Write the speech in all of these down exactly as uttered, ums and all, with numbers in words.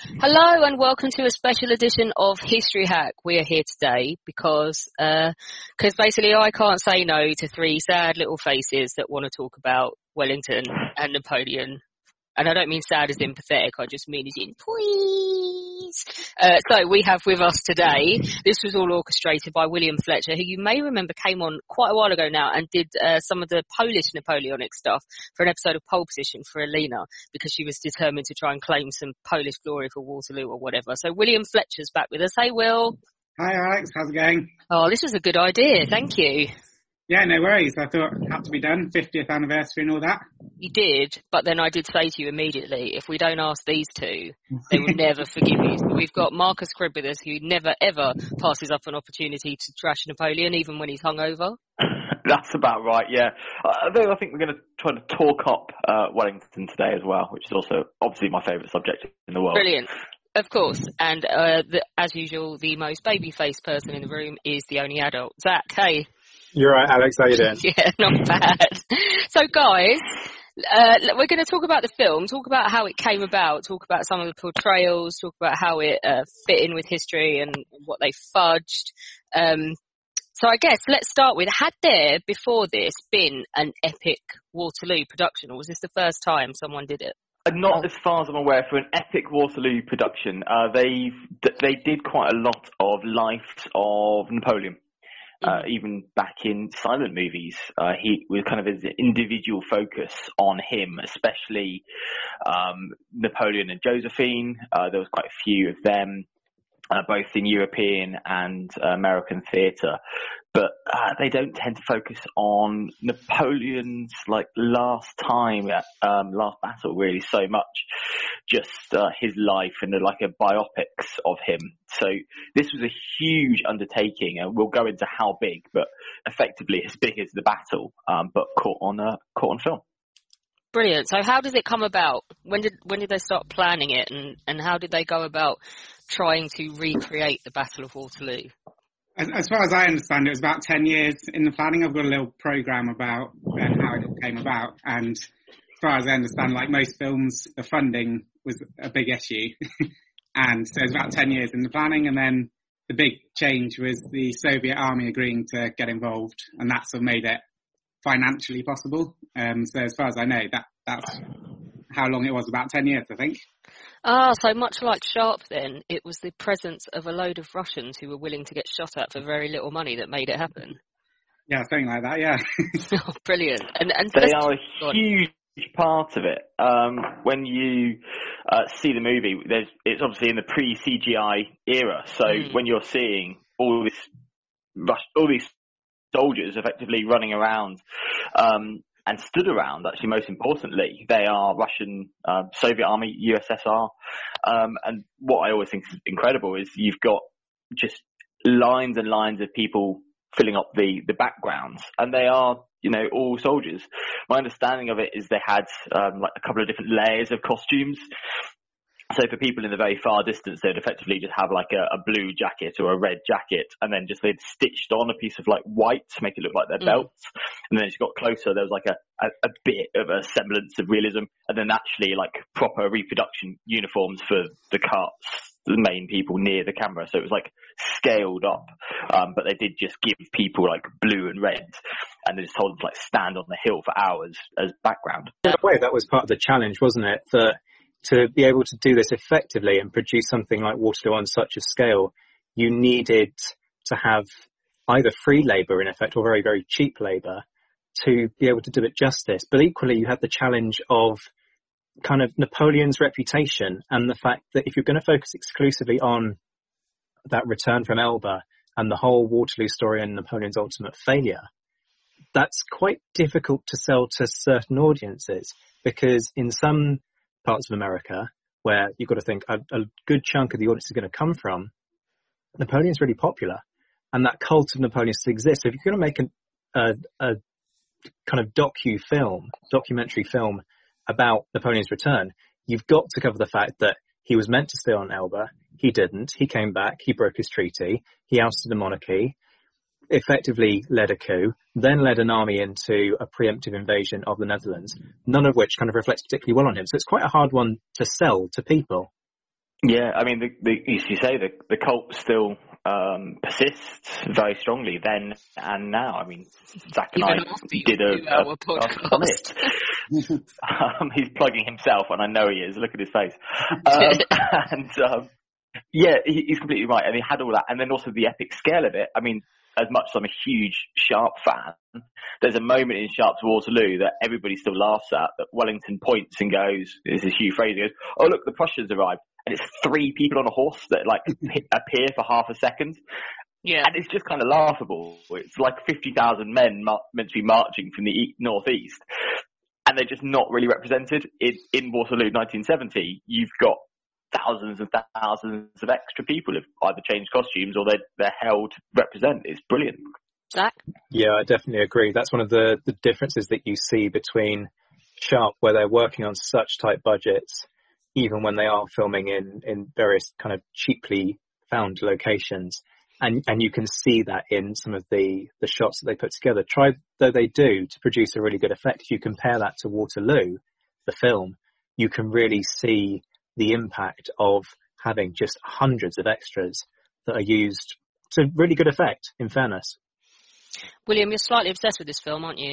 Hello and welcome to a special edition of History Hack. We are here today because uh, cause basically I can't say no to three sad little faces that want to talk about Wellington and Napoleon. And I don't mean sad as in pathetic, I just mean as in please. Uh, so we have with us today, this was all orchestrated by William Fletcher, who you may remember came on quite a while ago now and did uh, some of the Polish Napoleonic stuff for an episode of Pole Position for Alina, because she was determined to try and claim some Polish glory for Waterloo or whatever. So William Fletcher's back with us. Hey, Will. Hi, Alex. How's it going? Oh, this was a good idea. Thank you. Yeah, no worries. I thought it had to be done. fiftieth anniversary and all that. You did, but then I did say to you immediately, if we don't ask these two, they will never forgive you. We've got Marcus Cribb with us, who never ever passes up an opportunity to trash Napoleon, even when he's hungover. That's about right, yeah. Uh, though I think we're going to try to talk up uh, Wellington today as well, which is also obviously my favourite subject in the world. Brilliant. Of course. And uh, the, as usual, the most baby-faced person in the room is the only adult. Zach, hey. You're right, Alex. How you doing? Yeah, not bad. So, guys, uh, we're going to talk about the film, talk about how it came about, talk about some of the portrayals, talk about how it uh, fit in with history and what they fudged. Um, so I guess let's start with, had there before this been an epic Waterloo production, or was this the first time someone did it? Not as far as I'm aware, for an epic Waterloo production, uh, they they did quite a lot of lives of Napoleon. Uh, even back in silent movies, uh, he was kind of his individual focus on him, especially um, Napoleon and Josephine. Uh, there was quite a few of them, uh, both in European and uh, American theatre. But uh, they don't tend to focus on Napoleon's like last time, um, last battle really so much. Just uh, his life and the, like a biopics of him. So this was a huge undertaking, and we'll go into how big, but effectively as big as the battle, um, but caught on uh, caught on film. Brilliant. So how does it come about? When did when did they start planning it, and, and how did they go about trying to recreate the Battle of Waterloo? As, as far as I understand, it was about ten years in the planning. I've got a little programme about uh, how it all came about, and as far as I understand, like most films, the funding was a big issue. And so it was about ten years in the planning, and then the big change was the Soviet army agreeing to get involved, and that's what made it financially possible. Um, so as far as I know, that that's how long it was, about ten years, I think. Ah, so much like Sharp then, it was the presence of a load of Russians who were willing to get shot at for very little money that made it happen. Yeah, something like that, yeah. Oh, brilliant. And, and they are a huge part of it. Um, when you uh, see the movie, there's, it's obviously in the pre-C G I era, so mm. when you're seeing all this Rush, all these soldiers effectively running around um, and stood around, actually most importantly, they are Russian, uh, Soviet Army, U S S R. Um, and what I always think is incredible is you've got just lines and lines of people filling up the, the backgrounds, and they are, you know, all soldiers. My understanding of it is they had um, like a couple of different layers of costumes. So for people in the very far distance, they'd effectively just have like a, a blue jacket or a red jacket, and then just they'd stitched on a piece of like white to make it look like their Mm. belts. And then as you got closer, there was like a, a, a bit of a semblance of realism, and then actually like proper reproduction uniforms for the carts, the main people near the camera. So it was like scaled up, um, but they did just give people like blue and red, and they just told them to like stand on the hill for hours as background. In a way, that was part of the challenge, wasn't it? That to be able to do this effectively and produce something like Waterloo on such a scale, you needed to have either free labour in effect or very, very cheap labour to be able to do it justice. But equally, you had the challenge of kind of Napoleon's reputation and the fact that if you're going to focus exclusively on that return from Elba and the whole Waterloo story and Napoleon's ultimate failure, that's quite difficult to sell to certain audiences, because in some parts of America where you've got to think a, a good chunk of the audience is going to come from, Napoleon's really popular, and that cult of Napoleon still exists. So if you're going to make an, a, a kind of docu-film, documentary film about Napoleon's return, you've got to cover the fact that he was meant to stay on Elba. He didn't. He came back. He broke his treaty. He ousted the monarchy, effectively led a coup, then led an army into a preemptive invasion of the Netherlands, none of which kind of reflects particularly well on him. So it's quite a hard one to sell to people. Yeah, I mean, the, the, as you say, the, the cult still um, persists very strongly then and now. I mean, Zach and Even I did a, a, a podcast on it. um, he's plugging himself, and I know he is. Look at his face. Um, and um, yeah, he, he's completely right. And he had all that, and then also the epic scale of it. I mean, as much as I'm a huge Sharpe fan, there's a moment in Sharpe's Waterloo that everybody still laughs at, that Wellington points and goes, this is Hugh Fraser, goes, oh look, the Prussians arrived. And it's three people on a horse that like appear for half a second. Yeah. And it's just kind of laughable. It's like fifty thousand men mar- meant to be marching from the e- northeast. And they're just not really represented. In, in Waterloo nineteen seventy, you've got thousands and thousands of extra people who've either changed costumes or they're, they're held to represent. It's brilliant. Zach? Yeah, I definitely agree. That's one of the, the differences that you see between Sharpe, where they're working on such tight budgets, even when they are filming in, in various kind of cheaply found locations. And, and you can see that in some of the, the shots that they put together. Try though they do to produce a really good effect. If you compare that to Waterloo, the film, you can really see the impact of having just hundreds of extras that are used to really good effect, in fairness. William, you're slightly obsessed with this film, aren't you?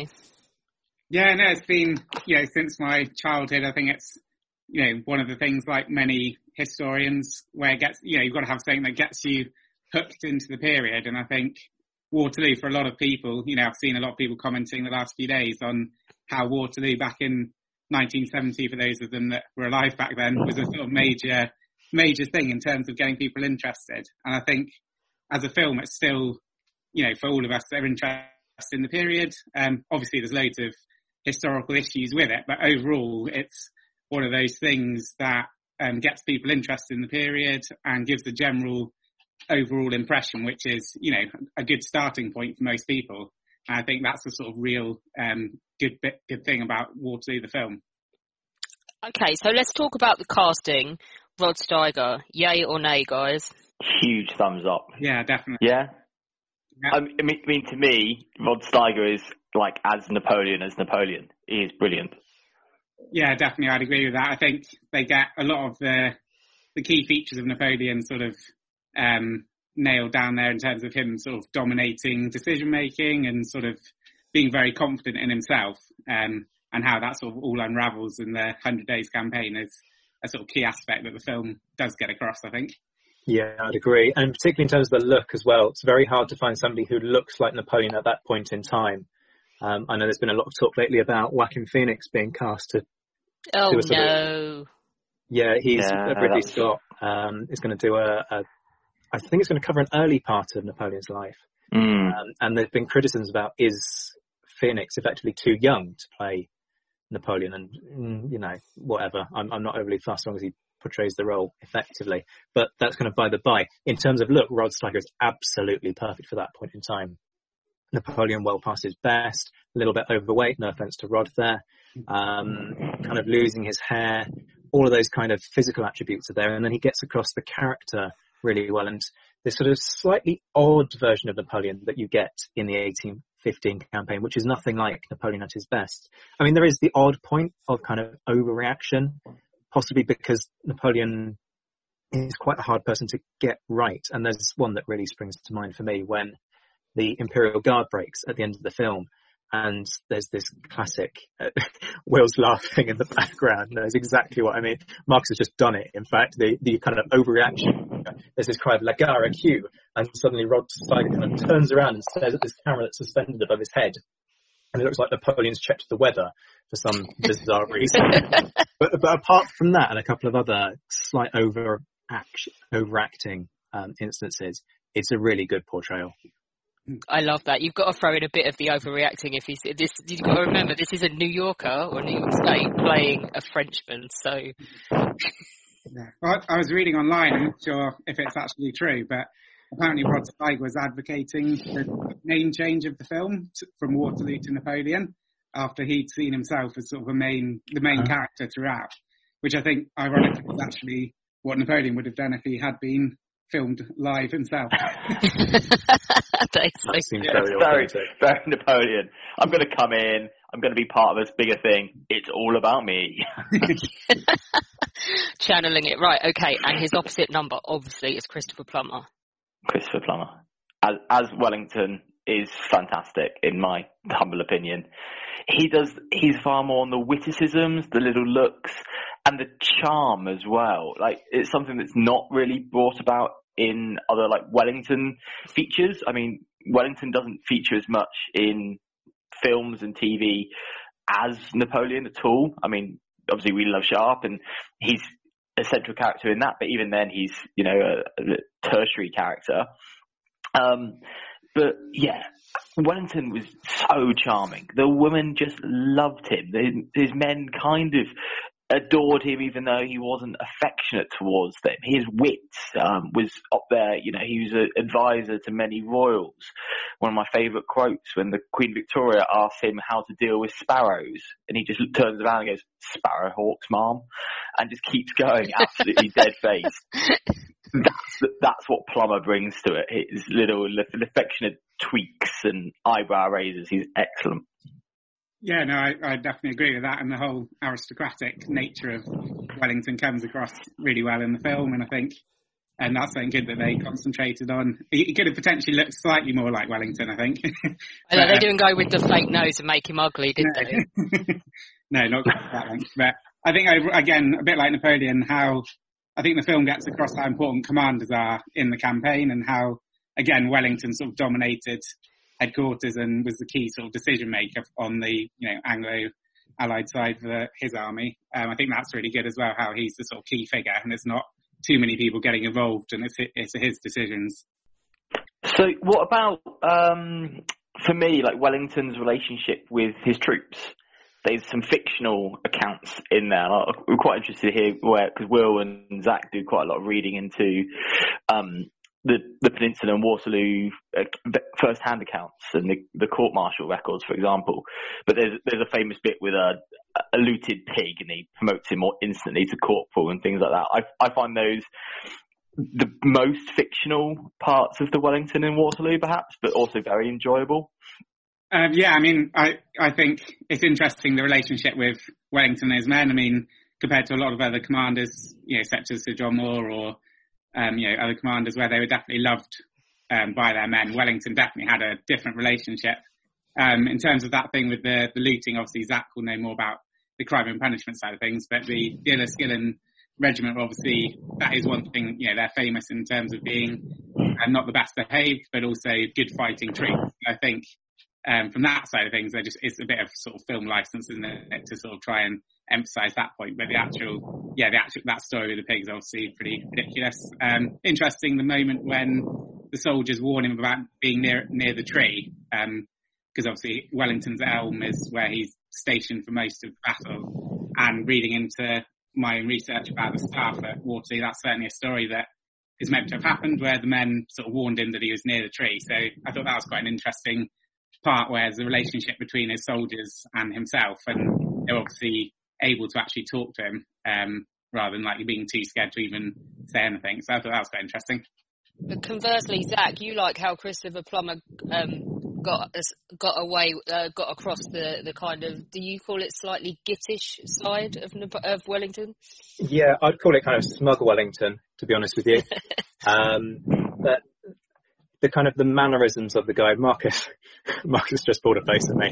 Yeah, no, it's been, you know, since my childhood. I think it's, you know, one of the things, like many historians, where it gets, you know, you've got to have something that gets you hooked into the period. And I think Waterloo, for a lot of people, you know, I've seen a lot of people commenting the last few days on how Waterloo back in nineteen seventy, for those of them that were alive back then, was a sort of major, major thing in terms of getting people interested. And I think as a film, it's still, you know, for all of us that are interested in the period, um, obviously there's loads of historical issues with it, but overall it's one of those things that um, gets people interested in the period and gives a general overall impression, which is, you know, a good starting point for most people. And I think that's the sort of real um, good bit, good thing about Waterloo, the film. Okay, so let's talk about the casting. Rod Steiger, yay or nay, guys? Huge thumbs up. Yeah, definitely. Yeah? yeah. I, mean, I mean, to me, Rod Steiger is like as Napoleon as Napoleon. He is brilliant. Yeah, definitely, I'd agree with that. I think they get a lot of the the key features of Napoleon sort of um, nailed down there in terms of him sort of dominating decision making and sort of being very confident in himself, um, and how that sort of all unravels in the Hundred Days campaign is a sort of key aspect that the film does get across, I think. Yeah, I'd agree. And particularly in terms of the look as well, it's very hard to find somebody who looks like Napoleon at that point in time. Um, I know there's been a lot of talk lately about Joaquin Phoenix being cast to Oh, do a sort no. Of, yeah, he's Yeah, uh, Ridley that's- Scott um, is going to do a, a, I think it's going to cover an early part of Napoleon's life. Mm. Um, and there's been criticisms about, is Phoenix effectively too young to play Napoleon? And, mm, you know, whatever. I'm, I'm not overly fussed as long as he portrays the role effectively. But that's kind of by the by. In terms of look, Rod Steiger is absolutely perfect for that point in time. Napoleon well past his best, a little bit overweight, no offence to Rod there, um, kind of losing his hair, all of those kind of physical attributes are there, and then he gets across the character really well, and this sort of slightly odd version of Napoleon that you get in the eighteen fifteen campaign, which is nothing like Napoleon at his best. I mean, there is the odd point of kind of overreaction, possibly because Napoleon is quite a hard person to get right, and there's one that really springs to mind for me when the Imperial Guard breaks at the end of the film, and there's this classic, uh, Will's laughing in the background, knows exactly what I mean. Marcus has just done it, in fact, the, the kind of overreaction. There's this cry of La Gare à Q, and suddenly Rod Steiger kind of turns around and stares at this camera that's suspended above his head, and it looks like Napoleon's checked the weather for some bizarre reason. but, but apart from that, and a couple of other slight over action, overacting um, instances, it's a really good portrayal. I love that. You've got to throw in a bit of the overreacting. If he's this, you've got to remember this is a New Yorker or New York State playing a Frenchman. So, yeah. Well, I was reading online. I'm not sure if it's actually true, but apparently Rod Steiger was advocating the name change of the film to, from Waterloo to Napoleon after he'd seen himself as sort of a main, the main uh-huh. character throughout, which I think, ironically, was actually what Napoleon would have done if he had been filmed live himself. That seems yeah, very, very, very Napoleon. I'm going to come in. I'm going to be part of this bigger thing. It's all about me. Channeling it. Right, okay. And his opposite number, obviously, is Christopher Plummer. Christopher Plummer. As, as Wellington is fantastic, in my humble opinion. He does, he's far more on the witticisms, the little looks, and the charm as well. Like, it's something that's not really brought about in other, like, Wellington features. I mean, Wellington doesn't feature as much in films and T V as Napoleon at all. I mean, obviously we love Sharp and he's a central character in that, but even then he's, you know, a, a tertiary character. Um, but yeah, Wellington was so charming. The women just loved him. His men kind of adored him, even though he wasn't affectionate towards them. His wit um, was up there. You know, he was an advisor to many royals. One of my favourite quotes, when the Queen Victoria asked him how to deal with sparrows, and he just turns around and goes, "Sparrowhawks, ma'am," and just keeps going, absolutely dead faced. That's that's what Plummer brings to it. His little affectionate tweaks and eyebrow raises. He's excellent. Yeah, no, I, I definitely agree with that, and the whole aristocratic nature of Wellington comes across really well in the film, and I think, and that's something good that they concentrated on. He could have potentially looked slightly more like Wellington, I think. I know, they didn't go with the fake nose and make him ugly, did no. they? No, not quite that length. But I think, again, a bit like Napoleon, how I think the film gets across how important commanders are in the campaign, and how, again, Wellington sort of dominated headquarters and was the key sort of decision maker on the, you know, Anglo-Allied side for his army. Um, I think that's really good as well, how he's the sort of key figure and there's not too many people getting involved and it's, it's his decisions. So what about, um, for me, like Wellington's relationship with his troops? There's some fictional accounts in there. I'm quite interested to hear where, because Will and Zach do quite a lot of reading into um, the the Peninsula and Waterloo uh, first-hand accounts and the, the court-martial records, for example. But there's there's a famous bit with a, a looted pig, and he promotes him more instantly to corporal and things like that. I I find those the most fictional parts of the Wellington and Waterloo, perhaps, but also very enjoyable. Um, yeah, I mean, I, I think it's interesting, the relationship with Wellington and his men. I mean, compared to a lot of other commanders, you know, such as Sir John Moore or, um, you know, other commanders where they were definitely loved um, by their men, Wellington definitely had a different relationship. Um, in terms of that thing with the, the looting, obviously Zach will know more about the crime and punishment side of things, but the, the Enniskillen regiment, obviously, that is one thing, you know, they're famous in terms of being uh, not the best behaved, but also good fighting troops. I think Um, from that side of things, they just, it's a bit of sort of film license, isn't it, to sort of try and emphasise that point. But the actual, yeah, the actual, that story with the pigs, obviously pretty ridiculous. Um, interesting, the moment when the soldiers warn him about being near, near the tree, um, because obviously Wellington's Elm is where he's stationed for most of the battle. And reading into my research about the staff at Waterloo, that's certainly a story that is meant to have happened, where the men sort of warned him that he was near the tree. So I thought that was quite an interesting part, where there's a relationship between his soldiers and himself, and they're obviously able to actually talk to him um, rather than like being too scared to even say anything. So I thought that was quite interesting. But conversely, Zach, you like how Christopher Plummer um, got got away, uh, got across the, the kind of, do you call it slightly gittish side of of Wellington? Yeah, I'd call it kind of smug Wellington, to be honest with you. um, but the kind of the mannerisms of the guy, Marcus, Marcus just pulled a face at me.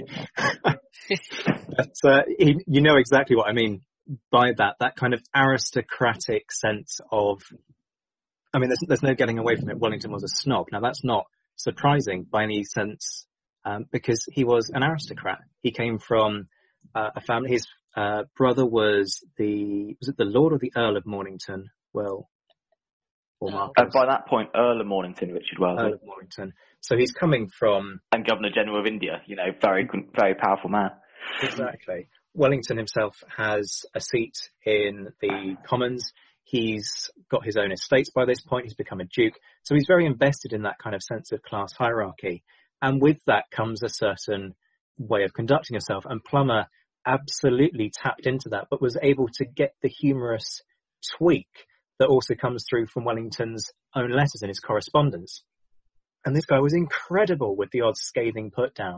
But uh, he, you know exactly what I mean by that, that kind of aristocratic sense of, I mean, there's, there's no getting away from it. Wellington was a snob. Now, that's not surprising by any sense, um, because he was an aristocrat. He came from uh, a family, his uh, brother was the, was it the Lord or the Earl of Mornington? Well, or Marcus? Uh, by that point, Earl of Mornington, Richard Wells. Earl of Mornington. So he's coming from... And Governor General of India, you know, very, very powerful man. Exactly. Wellington himself has a seat in the Commons. He's got his own estates by this point. He's become a duke. So he's very invested in that kind of sense of class hierarchy. And with that comes a certain way of conducting yourself. And Plummer absolutely tapped into that, but was able to get the humorous tweak that also comes through from Wellington's own letters and his correspondence. And this guy was incredible with the odd scathing put down.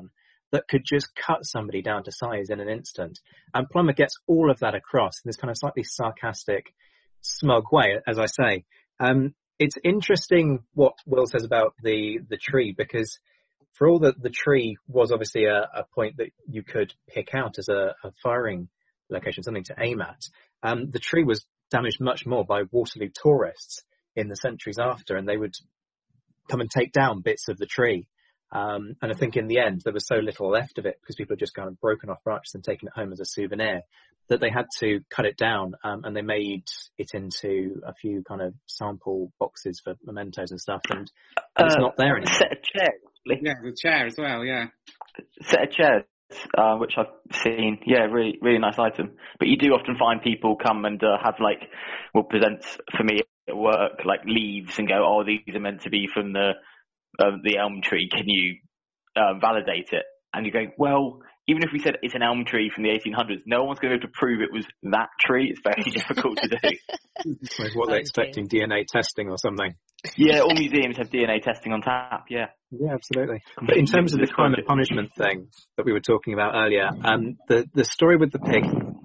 that could just cut somebody down to size in an instant. And Plummer gets all of that across in this kind of slightly sarcastic, smug way, as I say. Um, it's interesting what Will says about the, the tree, because for all that the tree was obviously a, a point that you could pick out as a, a firing location, something to aim at, um, the tree was damaged much more by Waterloo tourists in the centuries after, and they would come and take down bits of the tree. Um, and I think in the end, there was so little left of it because people had just kind of broken off branches and taken it home as a souvenir that they had to cut it down. Um, and they made it into a few kind of sample boxes for mementos and stuff. And, and uh, it's not there anymore. Set of chairs. Yeah, the chair as well, yeah. Set of chairs, uh, which I've seen. Yeah, really, really nice item. But you do often find people come and uh, have like, well, presents for me at work, like leaves and go, oh, these are meant to be from the, Uh, the elm tree, can you uh, validate it? And you go, well, even if we said it's an elm tree from the eighteen hundreds, no one's going to be able to prove it was that tree. It's very difficult to do. Like what they're expecting, D N A testing or something. Yeah, all museums have D N A testing on tap, yeah. Yeah, absolutely. But in terms of the crime and punishment thing that we were talking about earlier, um, the, the story with the pig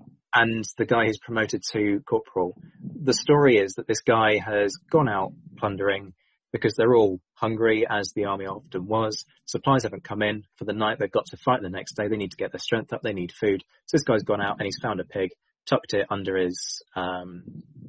and the guy who's promoted to corporal, the story is that this guy has gone out plundering because they're all hungry, as the army often was. Supplies haven't come in for the night. They've got to fight the next day. They need to get their strength up. They need food. So this guy's gone out and he's found a pig, tucked it under his, um,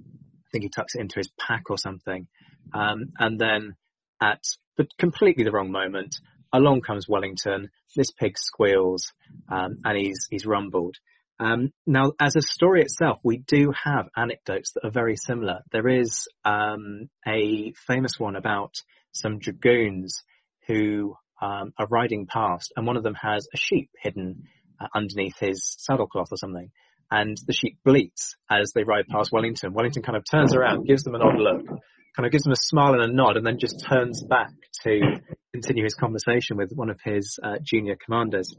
I think he tucks it into his pack or something. Um, and then at but completely the wrong moment, along comes Wellington. This pig squeals, um, and he's, he's rumbled. Um, now, as a story itself, we do have anecdotes that are very similar. There is um, a famous one about some dragoons who um, are riding past, and one of them has a sheep hidden uh, underneath his saddlecloth or something, and the sheep bleats as they ride past Wellington. Wellington kind of turns around, gives them an odd look, kind of gives them a smile and a nod, and then just turns back to continue his conversation with one of his uh, junior commanders.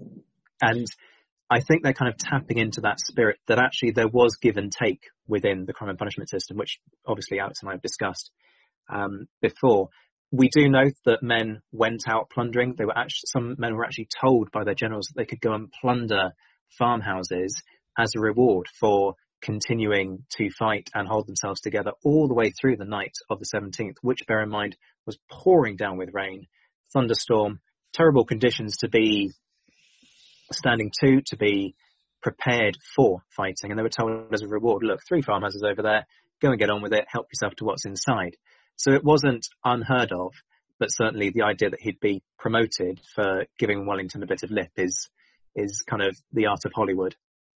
And I think they're kind of tapping into that spirit that actually there was give and take within the crime and punishment system, which obviously Alex and I have discussed um, before. We do know that men went out plundering. They were actually, some men were actually told by their generals that they could go and plunder farmhouses as a reward for continuing to fight and hold themselves together all the way through the night of the seventeenth, which, bear in mind, was pouring down with rain, thunderstorm, terrible conditions to be standing to, to be prepared for fighting. And they were told as a reward, look, three farmhouses over there, go and get on with it, help yourself to what's inside. So it wasn't unheard of, but certainly the idea that he'd be promoted for giving Wellington a bit of lip is is kind of the art of Hollywood.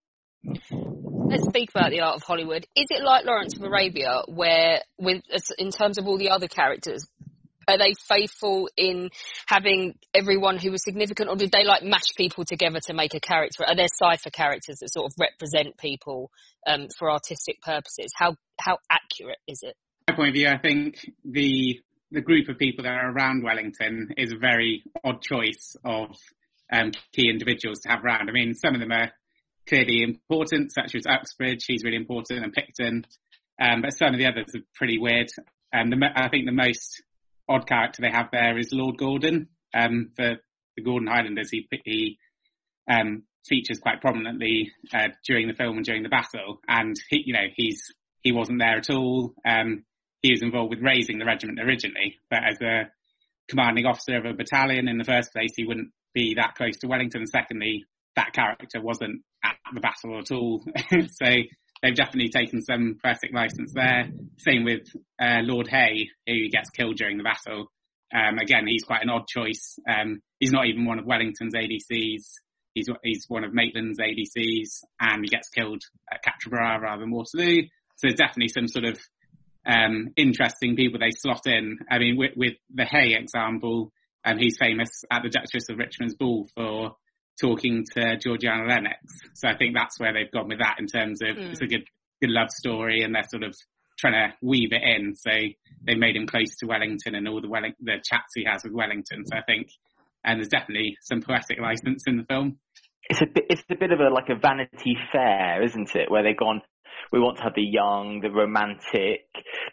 Let's speak about the art of Hollywood. Is it like Lawrence of Arabia, where, with in terms of all the other characters, are they faithful in having everyone who was significant, or did they like mash people together to make a character? Are there cipher characters that sort of represent people um, for artistic purposes? How how accurate is it? My point of view, I think the the group of people that are around Wellington is a very odd choice of um, key individuals to have around. I mean, some of them are clearly important, such as Uxbridge, he's really important, and Picton, um, but some of the others are pretty weird. Um, the, I think the most odd character they have there is Lord Gordon. Um, for the Gordon Highlanders, he, he um, features quite prominently uh, during the film and during the battle, and he, you know, he's he wasn't there at all. Um, he was involved with raising the regiment originally, but as a commanding officer of a battalion in the first place, he wouldn't be that close to Wellington. And secondly, that character wasn't at the battle at all. So they've definitely taken some poetic license there. Same with uh, Lord Hay, who gets killed during the battle. Um, again, he's quite an odd choice. Um, he's not even one of Wellington's A D Cs. He's he's one of Maitland's A D Cs, and he gets killed at Quatre Bras rather than Waterloo. So there's definitely some sort of um, interesting people they slot in. I mean, with, with the Hay example, um, he's famous at the Duchess of Richmond's ball for talking to Georgiana Lennox. So I think that's where they've gone with that in terms of mm. it's a good good love story, and they're sort of trying to weave it in. So they made him close to Wellington and all the Welling- the chats he has with Wellington. So I think and there's definitely some poetic license in the film. It's a bit, it's a bit of a like a Vanity Fair, isn't it? Where they've gone, we want to have the young, the romantic,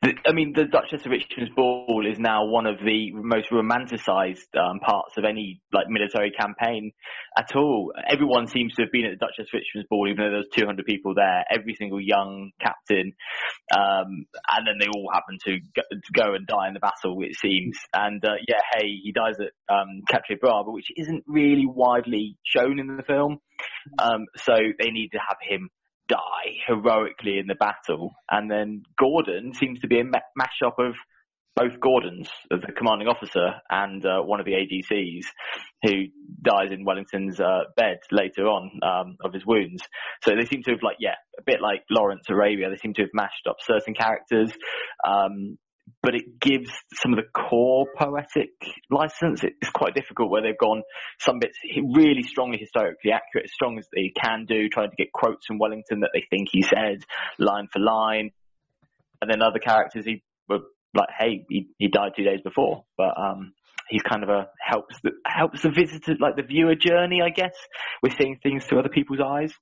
the, I mean, the Duchess of Richmond's ball is now one of the most romanticised um, parts of any like military campaign at all. Everyone seems to have been at the Duchess of Richmond's ball, even though there's two hundred people there. Every single young captain, um, and then they all happen to go, to go and die in the battle, it seems. And uh, yeah, hey, he dies at um, Quatre Bras, which isn't really widely shown in the film. Um, so they need to have him die heroically in the battle. And then Gordon seems to be a ma- mashup of both Gordons, of the commanding officer and uh, one of the A D Cs, who dies in Wellington's uh, bed later on um, of his wounds. So they seem to have, like, yeah, a bit like Lawrence Arabia, they seem to have mashed up certain characters. Um, but it gives some of the core poetic license. It's quite difficult where they've gone some bits really strongly historically accurate, as strong as they can do, trying to get quotes from Wellington that they think he said, line for line. And then other characters, he were like, hey, he, he died two days before. But um, he's kind of a helps the, helps the visitor, like the viewer journey, I guess. We're seeing things through other people's eyes.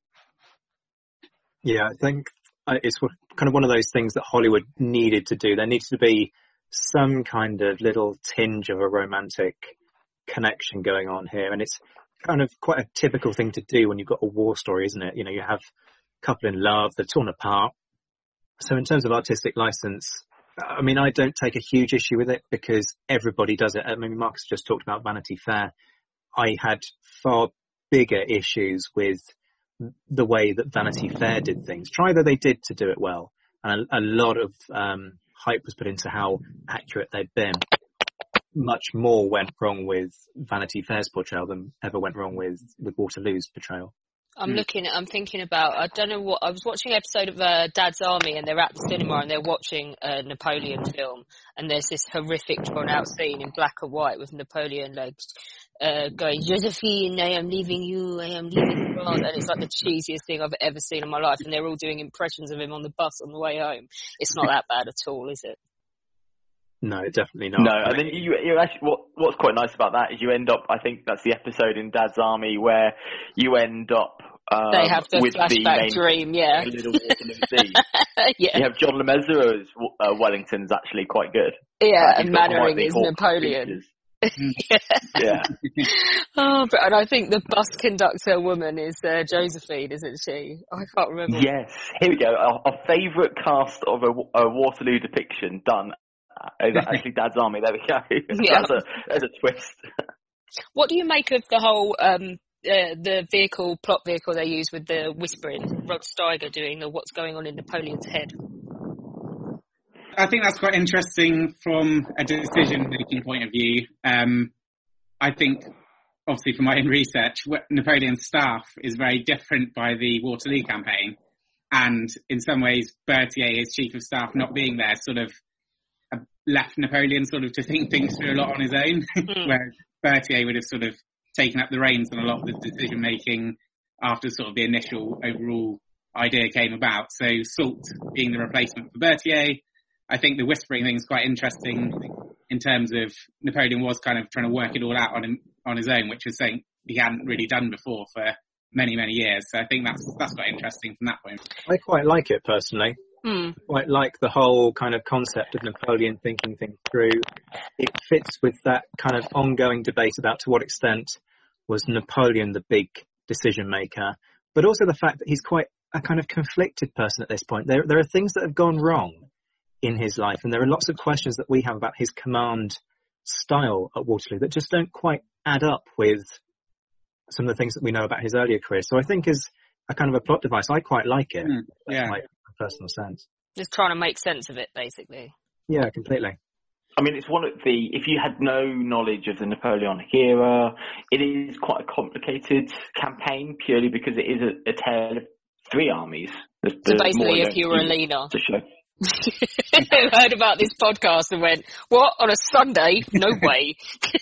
Yeah, I think it's kind of one of those things that Hollywood needed to do. There needs to be some kind of little tinge of a romantic connection going on here. And it's kind of quite a typical thing to do when you've got a war story, isn't it? You know, you have a couple in love, they're torn apart. So in terms of artistic license, I mean, I don't take a huge issue with it because everybody does it. I mean, Marcus just talked about Vanity Fair. I had far bigger issues with the way that Vanity Fair did things. Try that they did to do it well. And a, a lot of um, hype was put into how accurate they'd been. Much more went wrong with Vanity Fair's portrayal than ever went wrong with, with Waterloo's portrayal. I'm looking at, I'm thinking about, I don't know what, I was watching an episode of uh, Dad's Army, and they're at the cinema and they're watching a Napoleon film, and there's this horrific drawn out scene in black and white with Napoleon like uh, going, Josephine, I am leaving you, I am leaving France, and it's like the cheesiest thing I've ever seen in my life, and they're all doing impressions of him on the bus on the way home. It's not that bad at all, is it? No, definitely not. No, and then you, you actually, what, what's quite nice about that is you end up, I think that's the episode in Dad's Army where you end up um, they have the with flashback the dream, yeah. Little Waterloo scene. Yeah. You have John Le Mesurier as uh, Wellington's actually quite good. Yeah, uh, and Mannering is Napoleon. yeah. yeah. Oh, but, and I think the bus conductor woman is uh, Josephine, isn't she? I can't remember. Yes, here we go. Our, our favourite cast of a, a Waterloo depiction done. Is actually Dad's Army. There we go. Yeah. That's a, that's a twist. What do you make of the whole um, uh, the vehicle plot vehicle they use with the whispering? Rod Steiger doing the what's going on in Napoleon's head. I think that's quite interesting from a decision-making point of view. Um, I think, obviously, from my own research, Napoleon's staff is very different by the Waterloo campaign, and in some ways, Berthier, his chief of staff, not being there, sort of left Napoleon sort of to think things through a lot on his own, mm. whereas Berthier would have sort of taken up the reins on a lot of the decision making after sort of the initial overall idea came about. So Soult being the replacement for Berthier, I think the whispering thing is quite interesting in terms of Napoleon was kind of trying to work it all out on him, on his own, which was something he hadn't really done before for many, many years. So I think that's that's quite interesting from that point. I quite like it personally. Hmm. Quite like the whole kind of concept of Napoleon thinking things through. It fits with that kind of ongoing debate about to what extent was Napoleon the big decision maker, but also the fact that he's quite a kind of conflicted person at this point. There, there are things that have gone wrong in his life, and there are lots of questions that we have about his command style at Waterloo that just don't quite add up with some of the things that we know about his earlier career. So I think as a kind of a plot device, I quite like it. Mm, yeah. That's my personal sense. Just trying to make sense of it, basically. Yeah, completely. I mean, it's one of the, if you had no knowledge of the Napoleonic era, it is quite a complicated campaign purely because it is a, a tale of three armies. There's, so there's basically, if you were Alina, who heard about this podcast and went, what, on a Sunday? No way.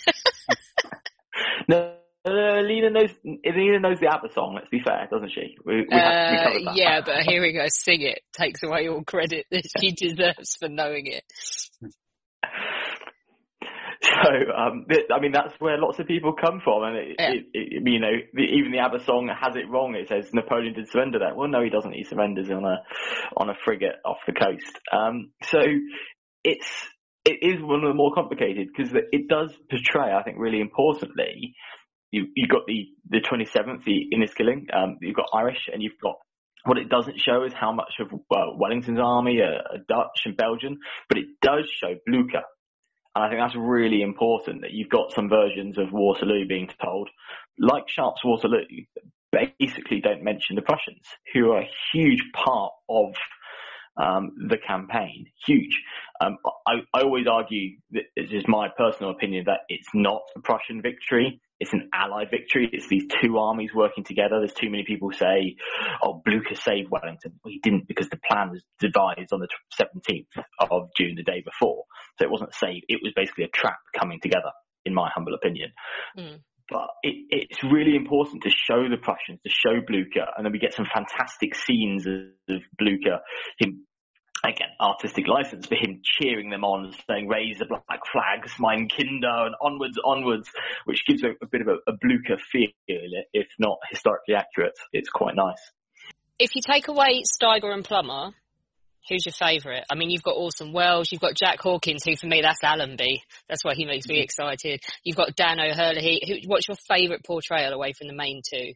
No. Uh, Lena knows. Lena knows the ABBA song. Let's be fair, doesn't she? We, we uh, have, we covered that. Yeah, but hearing her sing it takes away all credit that she deserves for knowing it. So, um, I mean, that's where lots of people come from. And, it, yeah. it, it, you know, the, even the ABBA song has it wrong. It says Napoleon did surrender there. Well, no, he doesn't. He surrenders on a on a frigate off the coast. Um, so it's it is one of the more complicated because it does portray, I think, really importantly, you, you've got the, the twenty-seventh, the Inniskilling, um, you've got Irish, and you've got what it doesn't show is how much of uh, Wellington's army are, are Dutch and Belgian, but it does show Blucher. And I think that's really important that you've got some versions of Waterloo being told, like Sharp's Waterloo, basically don't mention the Prussians, who are a huge part of um, the campaign. Huge. Um, I, I always argue, that this is my personal opinion, that it's not a Prussian victory. It's an Allied victory. It's these two armies working together. There's too many people say, oh, Blucher saved Wellington. Well, he didn't, because the plan was devised on the seventeenth of June, the day before. So it wasn't saved. It was basically a trap coming together, in my humble opinion. Mm. But it, it's really important to show the Prussians, to show Blucher, and then we get some fantastic scenes of, of Blucher, him, again, artistic license, for him cheering them on, saying, raise the black flags, mein Kinder, and onwards, onwards, which gives a, a bit of a, a Blucher feel, if not historically accurate. It's quite nice. If you take away Steiger and Plummer, who's your favourite? I mean, you've got Orson Welles, you've got Jack Hawkins, who for me, that's Allenby. That's why he makes me excited. You've got Dan O'Herlihy. Who, what's your favourite portrayal away from the main two?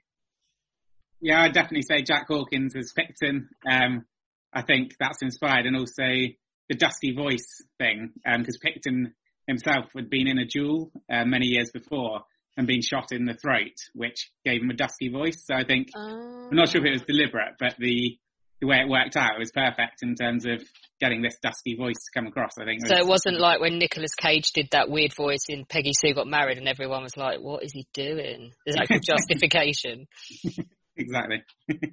Yeah, I'd definitely say Jack Hawkins as Picton. Um, I think that's inspired, and also the dusty voice thing, because um, Picton himself had been in a duel uh, many years before and been shot in the throat, which gave him a dusky voice. So I think, oh. I'm not sure if it was deliberate, but the the way it worked out, it was perfect in terms of getting this dusty voice to come across, I think. So it wasn't like when Nicolas Cage did that weird voice in Peggy Sue Got Married and everyone was like, what is he doing? There's like a justification. Exactly.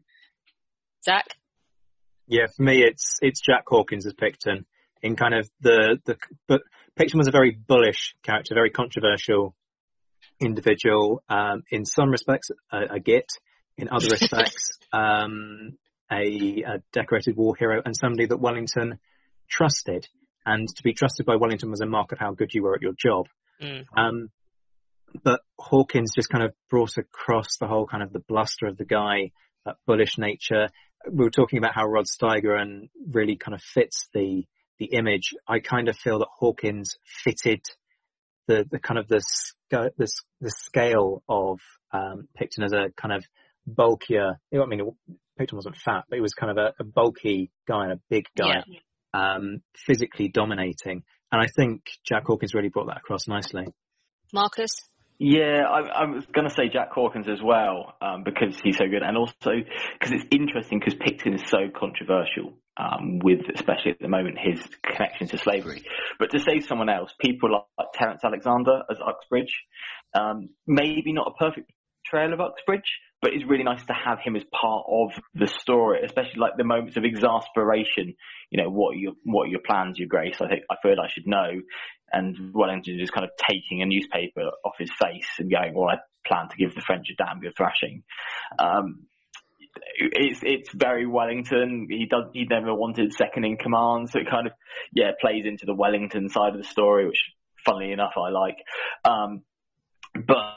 Zach? Yeah, for me, it's it's Jack Hawkins as Picton. In kind of the the, but Picton was a very bullish character, very controversial individual. Um, in some respects, a, a git. In other respects, um, a, a decorated war hero and somebody that Wellington trusted. And to be trusted by Wellington was a mark of how good you were at your job. Mm. Um, but Hawkins just kind of brought across the whole kind of the bluster of the guy, that bullish nature. We were talking about how Rod Steiger and really kind of fits the the image. I kind of feel that Hawkins fitted the, the kind of the, sc- the, the scale of um, Picton as a kind of bulkier, you know what I mean, Picton wasn't fat, but he was kind of a, a bulky guy and a big guy, yeah. um, physically dominating. And I think Jack Hawkins really brought that across nicely. Marcus? Yeah, I, I was going to say Jack Hawkins as well, um, because he's so good, and also because it's interesting because Picton is so controversial, um, with, especially at the moment, his connection to slavery. But to say someone else, people like, like Terence Alexander as Uxbridge, um, maybe not a perfect portrayal of Uxbridge, but it's really nice to have him as part of the story, especially like the moments of exasperation. You know, what are your, what are your plans, Your Grace? I think, I feel I should know. And Wellington just kind of taking a newspaper off his face and going, well, I plan to give the French a damn good thrashing. Um, it's, it's very Wellington. He does, he never wanted second in command. So it kind of, yeah, plays into the Wellington side of the story, which funnily enough, I like. Um, but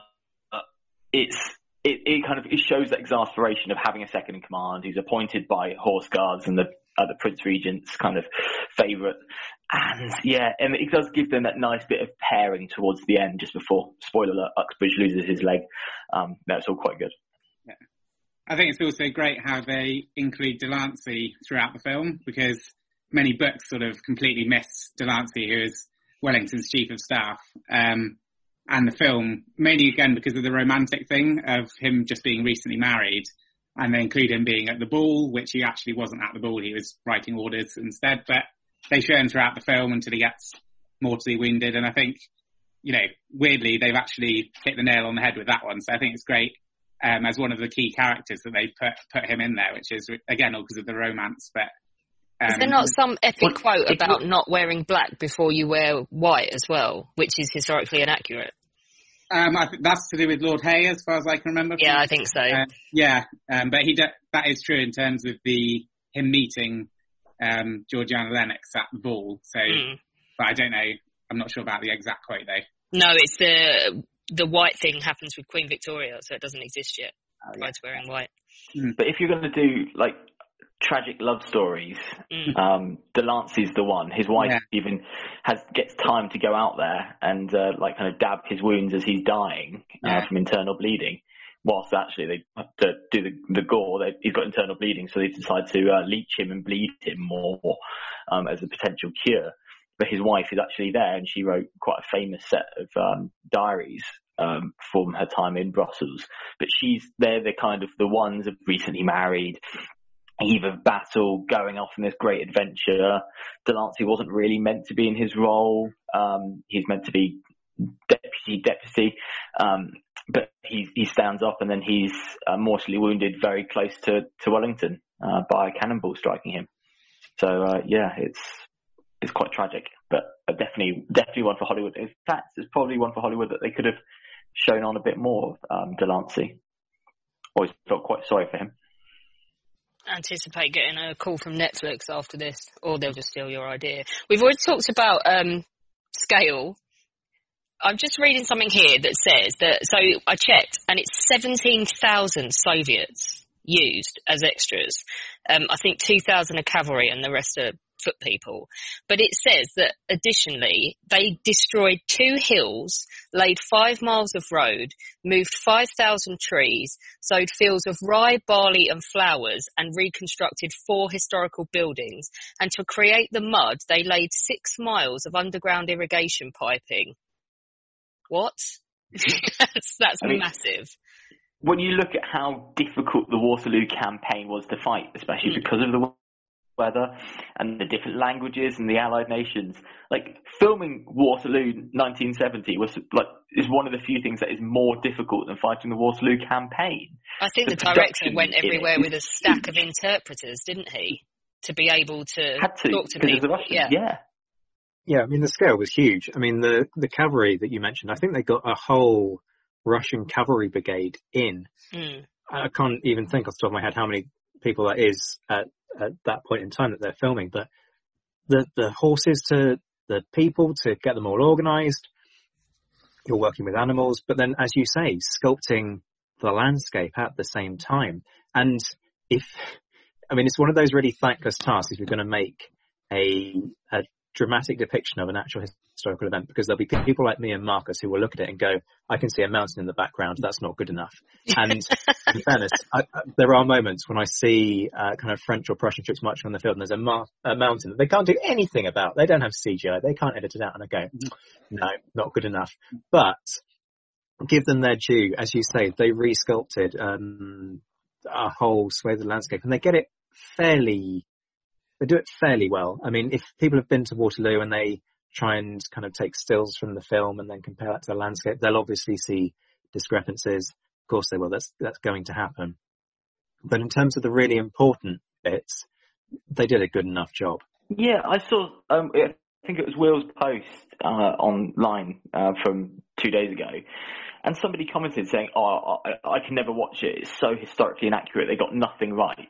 it's, It, it kind of it shows that exasperation of having a second in command. He's appointed by Horse Guards and the other Prince Regent's kind of favourite. And yeah, and it does give them that nice bit of pairing towards the end, just before, spoiler alert, Uxbridge loses his leg. Um, that's all quite good. Yeah. I think it's also great how they include Delancey throughout the film, because many books sort of completely miss Delancey, who is Wellington's chief of staff. Um, And the film, mainly again because of the romantic thing of him just being recently married, and they include him being at the ball, which he actually wasn't at the ball, he was writing orders instead, but they show him throughout the film until he gets mortally wounded, and I think, you know, weirdly, they've actually hit the nail on the head with that one, so I think it's great um, as one of the key characters that they've put, put him in there, which is, again, all because of the romance, but... Um, is there not some epic quote about not wearing black before you wear white as well, which is historically inaccurate? Um, I think that's to do with Lord Hay, as far as I can remember. Yeah, I think so. Uh, yeah, um, but he de- that is true in terms of the him meeting um, Georgiana Lennox at the ball. So, mm. but I don't know. I'm not sure about the exact quote though. No, it's the the white thing happens with Queen Victoria, so it doesn't exist yet. Oh, yeah. Bride's wearing white. But if you're going to do like tragic love stories, mm. um, Delancey's the one. His wife yeah. even has gets time to go out there and uh, like kind of dab his wounds as he's dying uh, yeah. from internal bleeding. Whilst actually they have to do the, the gore, they, he's got internal bleeding, so they decide to uh, leech him and bleed him more um, as a potential cure. But his wife is actually there, and she wrote quite a famous set of um, diaries um, from her time in Brussels. But she's they're the kind of the ones that recently married, eve of battle, going off on this great adventure. Delancey wasn't really meant to be in his role. Um, he's meant to be deputy deputy. Um, But he he stands up, and then he's uh, mortally wounded very close to to Wellington uh, by a cannonball striking him. So uh, yeah, it's it's quite tragic, but uh, definitely definitely one for Hollywood. In fact, it's probably one for Hollywood that they could have shown on a bit more of um, Delancey. Always felt quite sorry for him. Anticipate getting a call from Netflix after this, or they'll just steal your idea. We've already talked about um, scale. I'm just reading something here that says that, so I checked, and it's seventeen thousand Soviets used as extras. Um, I think two thousand are cavalry and the rest are foot people. But it says that additionally, they destroyed two hills, laid five miles of road, moved five thousand trees, sowed fields of rye, barley and flowers, and reconstructed four historical buildings. And to create the mud, they laid six miles of underground irrigation piping. What? that's that's I mean, massive. When you look at how difficult the Waterloo campaign was to fight, especially mm. because of the weather and the different languages and the Allied nations, like filming Waterloo nineteen seventy was like is one of the few things that is more difficult than fighting the Waterloo campaign. I think the, the director went everywhere with a stack of interpreters, didn't he? To be able to, Had to talk to people. Yeah. yeah. Yeah, I mean, the scale was huge. I mean, the, the cavalry that you mentioned, I think they got a whole Russian cavalry brigade in. Mm. I can't even think off the top of my head how many people that is at, at that point in time that they're filming. But the, the horses to the people to get them all organised, you're working with animals. But then, as you say, sculpting the landscape at the same time. And if, I mean, it's one of those really thankless tasks if you're going to make a, a dramatic depiction of an actual historical event, because there'll be people like me and Marcus who will look at it and go, I can see a mountain in the background, that's not good enough. And in fairness, I, I, there are moments when I see uh, kind of French or Prussian troops marching on the field and there's a, mar- a mountain that they can't do anything about. They don't have C G I, they can't edit it out, and I go, no, not good enough. But give them their due. As you say, they re-sculpted um, a whole swathe of the landscape, and they get it fairly They do it fairly well. I mean, if people have been to Waterloo and they try and kind of take stills from the film and then compare that to the landscape, they'll obviously see discrepancies. Of course they will. That's, that's going to happen. But in terms of the really important bits, they did a good enough job. Yeah, I saw, um, I think it was Will's post uh, online uh, from two days ago. And somebody commented saying, oh, I, I can never watch it. It's so historically inaccurate. They got nothing right.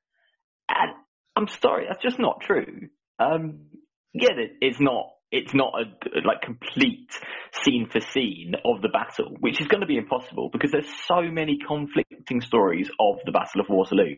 And I'm sorry, that's just not true. Um, yeah, it's not. It's not a like complete scene for scene of the battle, which is going to be impossible because there's so many conflicting stories of the Battle of Waterloo.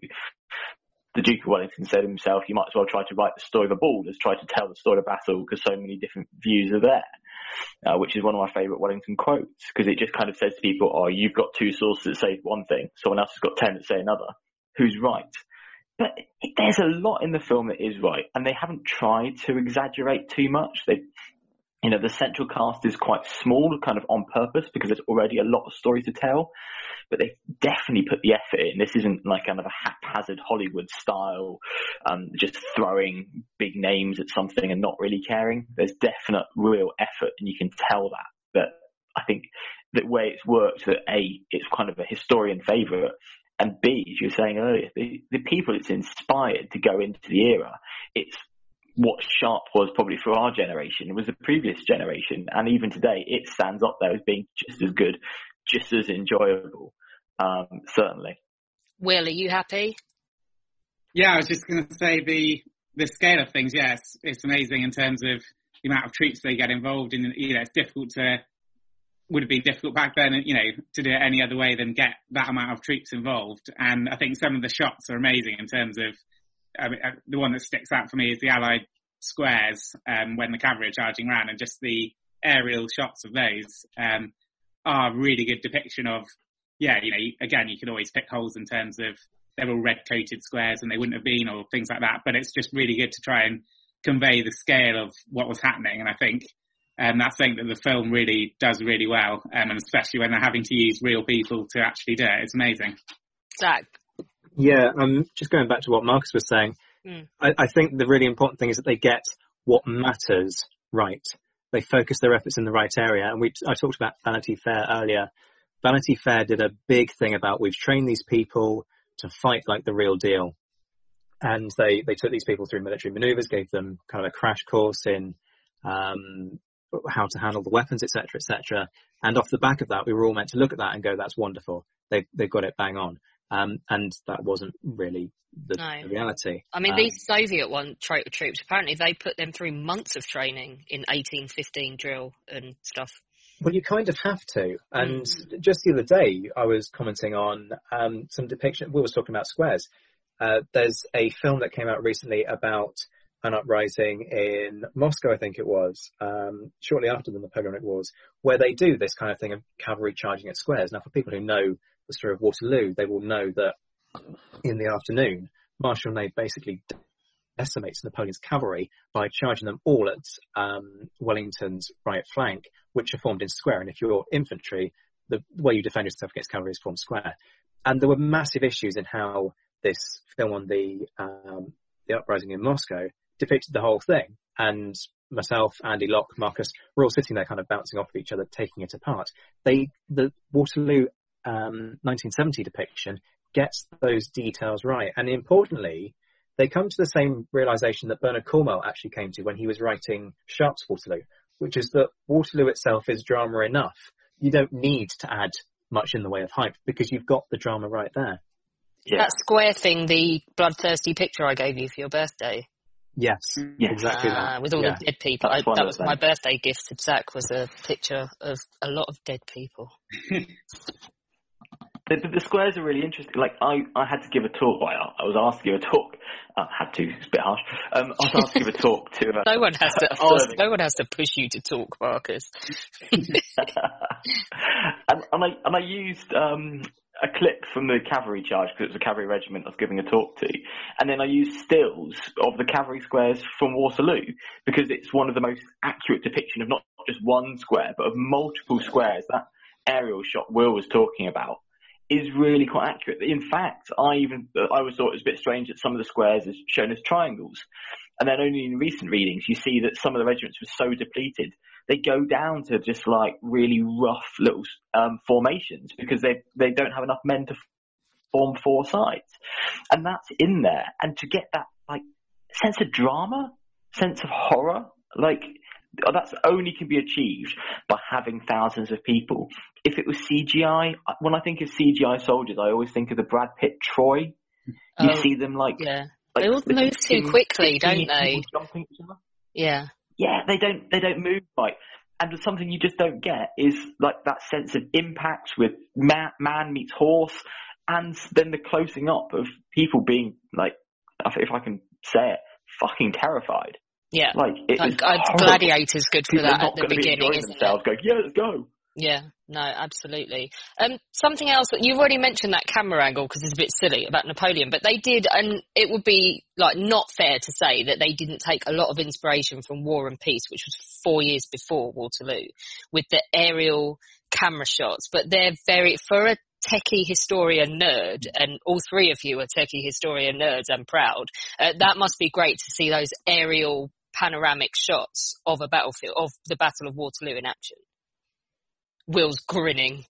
The Duke of Wellington said himself, "You might as well try to write the story of a ball as try to tell the story of a battle because so many different views are there." Uh, which is one of my favourite Wellington quotes because it just kind of says to people, "Oh, you've got two sources that say one thing, someone else has got ten that say another. Who's right?" But there's a lot in the film that is right, and they haven't tried to exaggerate too much. They, you know, the central cast is quite small, kind of on purpose, because there's already a lot of story to tell. But they definitely put the effort in. This isn't like kind of a haphazard Hollywood style, um, just throwing big names at something and not really caring. There's definite real effort, and you can tell that. But I think the way it's worked, that A, it's kind of a historian favourite, and B, as you were saying earlier, the, the people it's inspired to go into the era, it's what Sharpe was probably for our generation. It was the previous generation. And even today, it stands up there as being just as good, just as enjoyable, um, certainly. Will, are you happy? Yeah, I was just going to say the the scale of things, yes, it's amazing in terms of the amount of troops they get involved in. You know, it's difficult to would have been difficult back then, you know, to do it any other way than get that amount of troops involved. And I think some of the shots are amazing in terms of, I mean, the one that sticks out for me is the Allied squares um, when the cavalry are charging around, and just the aerial shots of those um, are a really good depiction of, yeah, you know, again, you can always pick holes in terms of they're all red-coated squares and they wouldn't have been, or things like that, but it's just really good to try and convey the scale of what was happening. And I think um, that's something that the film really does really well, um, and especially when they're having to use real people to actually do it. It's amazing. Zach? Yeah, um, just going back to what Marcus was saying, mm. I, I think the really important thing is that they get what matters right. They focus their efforts in the right area. And we, I talked about Vanity Fair earlier. Vanity Fair did a big thing about, we've trained these people to fight like the real deal. And they, they took these people through military maneuvers, gave them kind of a crash course in um, how to handle the weapons, et cetera, et cetera. And off the back of that, we were all meant to look at that and go, that's wonderful. They, they've got it bang on. Um, and that wasn't really the, no. the reality. I mean, um, these Soviet one tra- troops, apparently they put them through months of training in eighteen fifteen drill and stuff. Well, you kind of have to. And mm. just the other day, I was commenting on um, some depiction. We were talking about squares. Uh, there's a film that came out recently about an uprising in Moscow, I think it was, um, shortly after the Napoleonic Wars, where they do this kind of thing of cavalry charging at squares. Now, for people who know the story of Waterloo, they will know that in the afternoon, Marshal Ney basically decimates Napoleon's cavalry by charging them all at um, Wellington's right flank, which are formed in square. And if you're infantry, the way you defend yourself against cavalry is formed square. And there were massive issues in how this film on the um, the uprising in Moscow depicted the whole thing. And myself, Andy, Locke, Marcus, we're all sitting there kind of bouncing off of each other, taking it apart. They, the Waterloo um, nineteen seventy depiction gets those details right. And importantly, they come to the same realization that Bernard Cornwell actually came to when he was writing Sharp's Waterloo, which is that Waterloo itself is drama enough. You don't need to add much in the way of hype because you've got the drama right there. Yeah. That square thing, the bloodthirsty picture I gave you for your birthday. Yes, yeah, exactly uh, that. With all yeah. the dead people. I, that was my birthday gift to Zach, was a picture of a lot of dead people. The, the squares are really interesting. Like, I, I had to give a talk. Well, I was asked to give a talk. I had to. It's a bit harsh. Um, I was asked to give a talk to. Uh, no one has to ask. No one has to push you to talk, Marcus. and, and I and I used um, a clip from the cavalry charge because it was a cavalry regiment I was giving a talk to, and then I used stills of the cavalry squares from Waterloo because it's one of the most accurate depiction of not just one square but of multiple squares. That aerial shot Will was talking about is really quite accurate. In fact, I even I always thought it was a bit strange that some of the squares is shown as triangles, and then only in recent readings you see that some of the regiments were so depleted they go down to just like really rough little um, formations because they they don't have enough men to form four sides, and that's in there. And to get that like sense of drama, sense of horror, like. That's only can be achieved by having thousands of people. If it was C G I, when I think of C G I soldiers, I always think of the Brad Pitt Troy. You oh, see them like, yeah. like they all move too quickly, don't they? Jumping each other. Yeah, yeah, they don't they don't move right. And something you just don't get is like that sense of impact with man, man meets horse, and then the closing up of people being like, if I can say it, fucking terrified. Yeah, like, it like uh, Gladiator's good for People that at the beginning, isn't it? Going, yeah, let's go. Yeah, no, absolutely. Um, something else that you've already mentioned, that camera angle, because it's a bit silly about Napoleon, but they did, and it would be like not fair to say that they didn't take a lot of inspiration from War and Peace, which was four years before Waterloo, with the aerial camera shots. But they're very, for a techie historian nerd, and all three of you are techie historian nerds, I'm proud. Uh, that must be great to see those aerial panoramic shots of a battlefield, of the Battle of Waterloo in action. Will's grinning.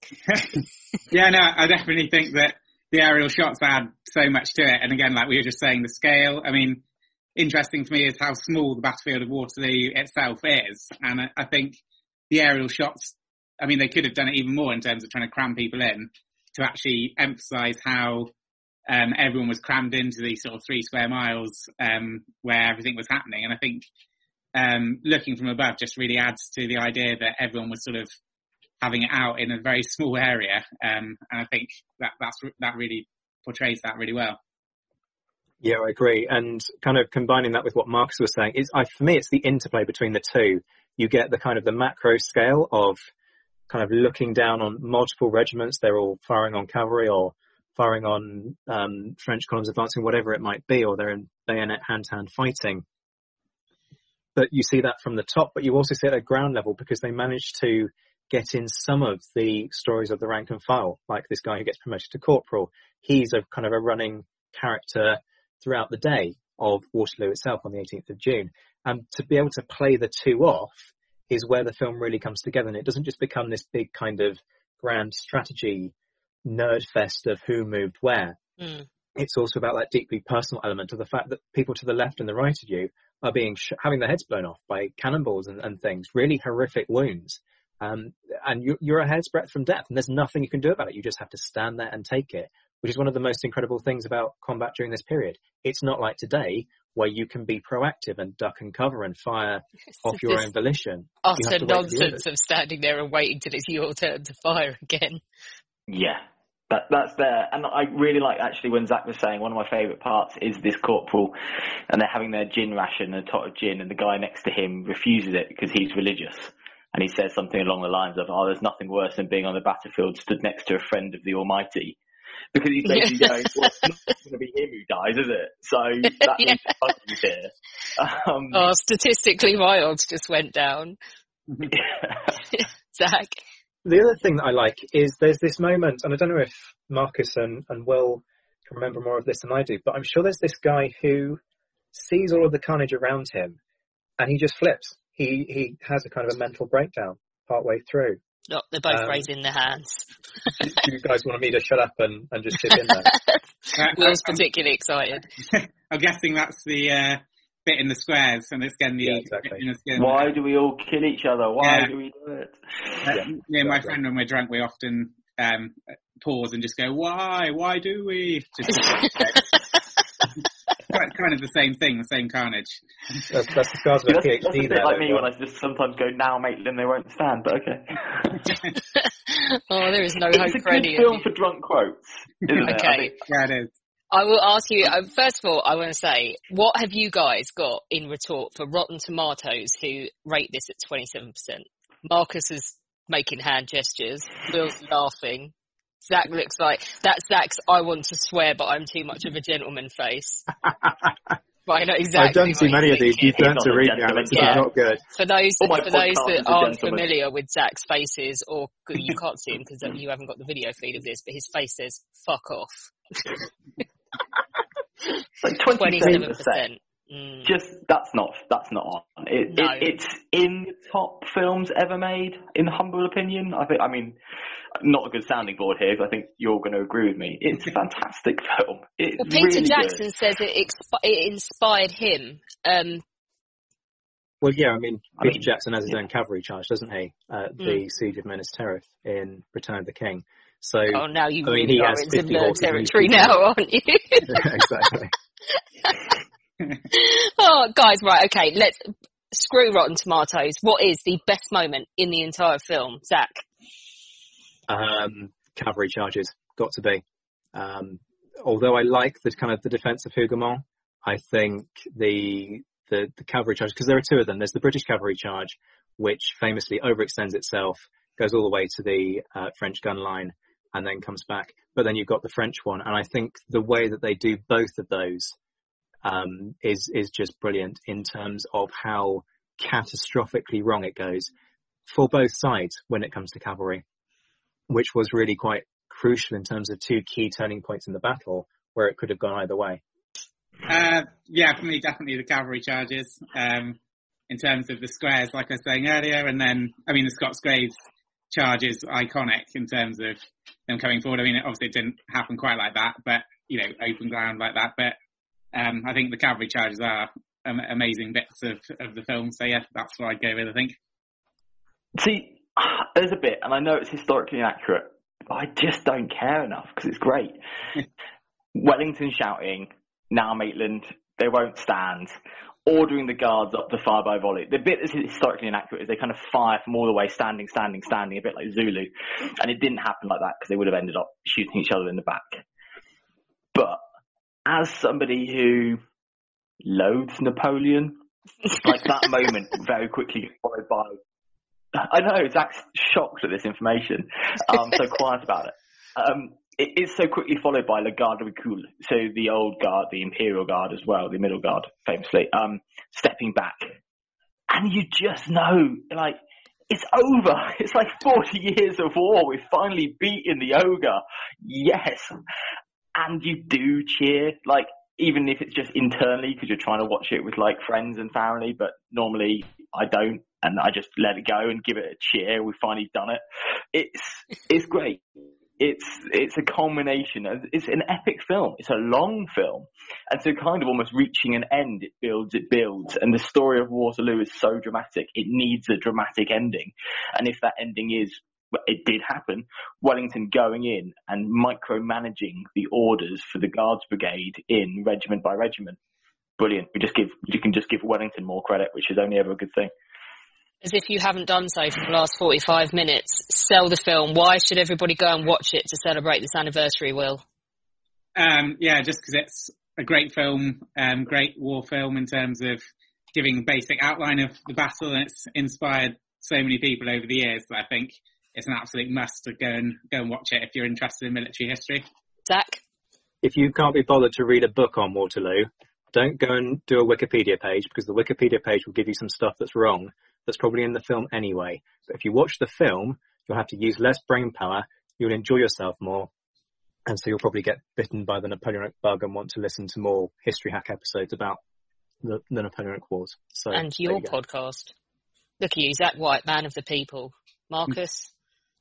Yeah, no, I definitely think that the aerial shots add so much to it. And again, like we were just saying, the scale, I mean, interesting for me is how small the battlefield of Waterloo itself is. And I, I think the aerial shots, I mean, they could have done it even more in terms of trying to cram people in to actually emphasise how um, everyone was crammed into these sort of three square miles um, where everything was happening. And I think um, looking from above just really adds to the idea that everyone was sort of having it out in a very small area. Um, and I think that that's, that really portrays that really well. Yeah, I agree. And kind of combining that with what Marcus was saying is, I, for me, it's the interplay between the two. You get the kind of the macro scale of kind of looking down on multiple regiments. They're all firing on cavalry or firing on um, French columns advancing, whatever it might be, or they're in bayonet hand-to-hand fighting. But you see that from the top, but you also see it at ground level because they managed to get in some of the stories of the rank and file, like this guy who gets promoted to corporal. He's a kind of a running character throughout the day of Waterloo itself on the eighteenth of June. And to be able to play the two off is where the film really comes together. And it doesn't just become this big kind of grand strategy nerd fest of who moved where. Mm. It's also about that deeply personal element of the fact that people to the left and the right of you are being sh- having their heads blown off by cannonballs and, and things, really horrific wounds. Um, and you, you're a hair's breadth from death, and there's nothing you can do about it. You just have to stand there and take it, which is one of the most incredible things about combat during this period. It's not like today where you can be proactive and duck and cover and fire off your own volition. Utter nonsense of standing there and waiting till it's your turn to fire again. Yeah, that, that's there. And I really like, actually, when Zach was saying one of my favourite parts is this corporal, and they're having their gin ration, a tot of gin, and the guy next to him refuses it because he's religious. And he says something along the lines of, oh, there's nothing worse than being on the battlefield stood next to a friend of the Almighty. Because he's basically going, well, it's not going to be him who dies, is it? So that yeah. means bugging here. Um, oh, statistically, my odds just went down. Zach? The other thing that I like is there's this moment, and I don't know if Marcus and, and Will can remember more of this than I do, but I'm sure there's this guy who sees all of the carnage around him, and he just flips. He he has a kind of a mental breakdown partway through. No, they're both um, raising their hands. do, do you guys want me to shut up and, and just chip in there? Will's particularly excited. I'm guessing that's the uh, bit in the squares, and it's getting the... Yeah, exactly. In the Why do we all kill each other? Why yeah. do we do it? Uh, yeah, me and my friend, when we're drunk, we often um, pause and just go, why? Why do we? Just kind of the same thing, the same carnage. That's, that's the scars of a PhD. That's, that's a bit there, like me when I just sometimes go, now Maitland, they won't stand, but okay. Oh, there is no hope for any of It's a good film for drunk quotes, isn't okay. it? Yeah, it is. I will ask you, uh, first of all, I want to say, what have you guys got in retort for Rotten Tomatoes who rate this at twenty-seven percent? Marcus is making hand gestures. Will's laughing. Zach looks like, that's Zach's I want to swear but I'm too much of a gentleman face. But I know exactly I've done too many of these. You've done to read now. It's yeah. not good. For those, for those that aren't familiar with Zach's faces, or you can't see him because you haven't got the video feed of this, but his face says, fuck off. Like twenty-seven percent. Mm. Just, that's not, that's not on. It, no. it, it's in the top films ever made, in humble opinion. I think, I mean, not a good sounding board here, but I think you're going to agree with me. It's a fantastic film. It's well, Peter really Jackson good. says it, expi- it inspired him. Um, well, yeah, I mean, I Peter mean, Jackson has his yeah. own cavalry charge, doesn't he? Uh, mm. The Siege of Minas Tirith in Return of the King. So, oh, now you I mean, really he are has into fifty nerd horses territory now, aren't you? Yeah, exactly. Oh, guys, right, okay, let's screw Rotten Tomatoes. What is the best moment in the entire film, Zach? Um, cavalry charges, got to be. Um, although I like the kind of the defence of Hougoumont, I think the the, the cavalry charge, because there are two of them. There's the British cavalry charge, which famously overextends itself, goes all the way to the uh, French gun line, and then comes back. But then you've got the French one, and I think the way that they do both of those um, is is just brilliant in terms of how catastrophically wrong it goes for both sides when it comes to cavalry, which was really quite crucial in terms of two key turning points in the battle where it could have gone either way. Uh, yeah, for me, definitely the cavalry charges. Um, in terms of the squares, like I was saying earlier, and then, I mean, the Scots Greys charge is iconic in terms of them coming forward. I mean, obviously it didn't happen quite like that, but, you know, open ground like that. But um, I think the cavalry charges are um, amazing bits of, of the film. So, yeah, that's what I'd go with, I think. See, there's a bit, and I know it's historically inaccurate, but I just don't care enough because it's great. Wellington shouting, now Maitland, they won't stand. ordering the guards up to fire by volley. The bit that's historically inaccurate is they kind of fire from all the way, standing, standing, standing, a bit like Zulu. And it didn't happen like that because they would have ended up shooting each other in the back. But as somebody who loathes Napoleon, like that moment very quickly gets followed by, I know, Zach's shocked at this information. I'm so quiet about it. Um, it is so quickly followed by Le Garde Recul, so the old guard, the Imperial Guard as well, the Middle Guard, famously, um, stepping back. And you just know, like, it's over. It's like forty years of war. We've finally beaten the ogre. Yes. And you do cheer, like, even if it's just internally because you're trying to watch it with, like, friends and family, but normally I don't, and I just let it go and give it a cheer. We've finally done it. It's it's great. It's it's a culmination. It's an epic film. It's a long film. And so kind of almost reaching an end, it builds, it builds. And the story of Waterloo is so dramatic. It needs a dramatic ending. And if that ending is, it did happen, Wellington going in and micromanaging the orders for the Guards Brigade in regiment by regiment. Brilliant. We just give, you can just give Wellington more credit, which is only ever a good thing. As if you haven't done so for the last forty-five minutes, sell the film. Why should everybody go and watch it to celebrate this anniversary, Will? Um, yeah, just because it's a great film, um, great war film in terms of giving a basic outline of the battle, and it's inspired so many people over the years that I think it's an absolute must to go and go and watch it if you're interested in military history. Zach? If you can't be bothered to read a book on Waterloo, don't go and do a Wikipedia page, because the Wikipedia page will give you some stuff that's wrong, that's probably in the film anyway. But if you watch the film, you'll have to use less brain power, you'll enjoy yourself more, and so you'll probably get bitten by the Napoleonic bug and want to listen to more History Hack episodes about the, the Napoleonic Wars. So, and your you podcast. Look at you, Zach White, man of the people. Marcus?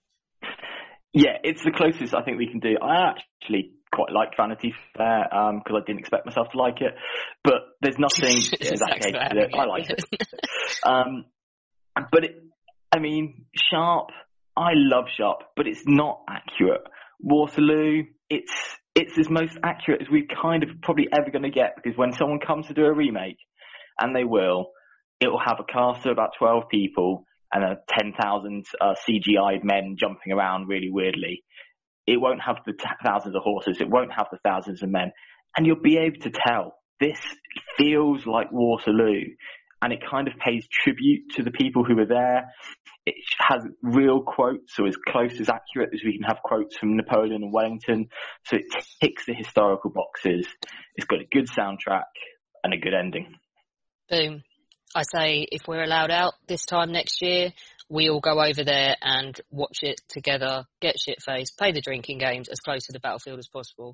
Yeah, it's the closest I think we can do. I actually quite like Vanity Fair because um, I didn't expect myself to like it, but there's nothing Zach hates it. I like it. um, but it, I mean, Sharpe, I love Sharpe, but it's not accurate. Waterloo, it's it's as most accurate as we're kind of probably ever going to get, because when someone comes to do a remake, and they will, it will have a cast of about twelve people and a ten thousand uh, C G I'd men jumping around really weirdly. It won't have the t- thousands of horses. It won't have the thousands of men. And you'll be able to tell this feels like Waterloo. And it kind of pays tribute to the people who were there. It has real quotes, so as close as accurate as we can have quotes from Napoleon and Wellington. So it ticks the historical boxes. It's got a good soundtrack and a good ending. Boom. I say, if we're allowed out this time next year, we all go over there and watch it together, get shit-faced, play the drinking games as close to the battlefield as possible.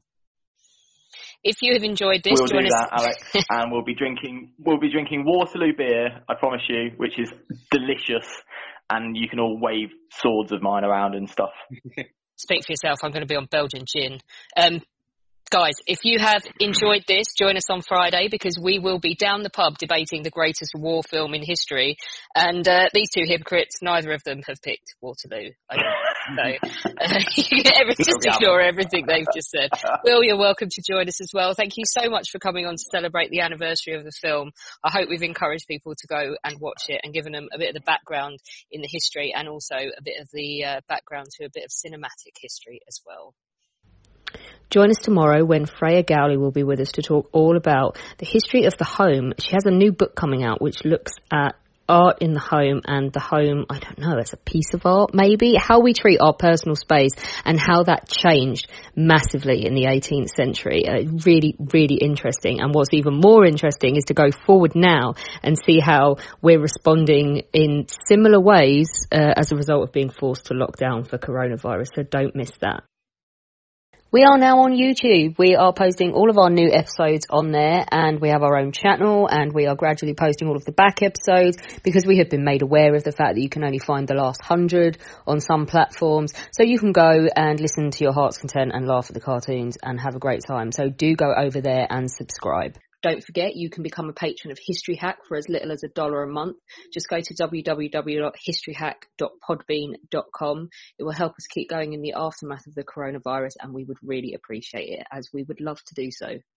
If you have enjoyed this, we'll join do us. that, Alex, and we'll be drinking. We'll be drinking Waterloo beer, I promise you, which is delicious, and you can all wave swords of mine around and stuff. Speak for yourself. I'm going to be on Belgian gin. Um, Guys, if you have enjoyed this, join us on Friday, because we will be down the pub debating the greatest war film in history. And uh, these two hypocrites, neither of them have picked Waterloo. I don't know. So, uh, just ignore everything they've just said. Will, you're welcome to join us as well. Thank you so much for coming on to celebrate the anniversary of the film. I hope we've encouraged people to go and watch it and given them a bit of the background in the history, and also a bit of the uh, background to a bit of cinematic history as well. Join us tomorrow when Freya Gowley will be with us to talk all about the history of the home. She has a new book coming out which looks at art in the home, and the home, I don't know, as a piece of art maybe, how we treat our personal space and how that changed massively in the eighteenth century. Uh, really, really interesting. And what's even more interesting is to go forward now and see how we're responding in similar ways uh, as a result of being forced to lock down for coronavirus. So don't miss that. We are now on YouTube. We are posting all of our new episodes on there, and we have our own channel, and we are gradually posting all of the back episodes because we have been made aware of the fact that you can only find the last hundred on some platforms. So you can go and listen to your heart's content and laugh at the cartoons and have a great time. So do go over there and subscribe. Don't forget, you can become a patron of History Hack for as little as a dollar a month. Just go to w w w dot history hack dot podbean dot com. It will help us keep going in the aftermath of the coronavirus, and we would really appreciate it, as we would love to do so.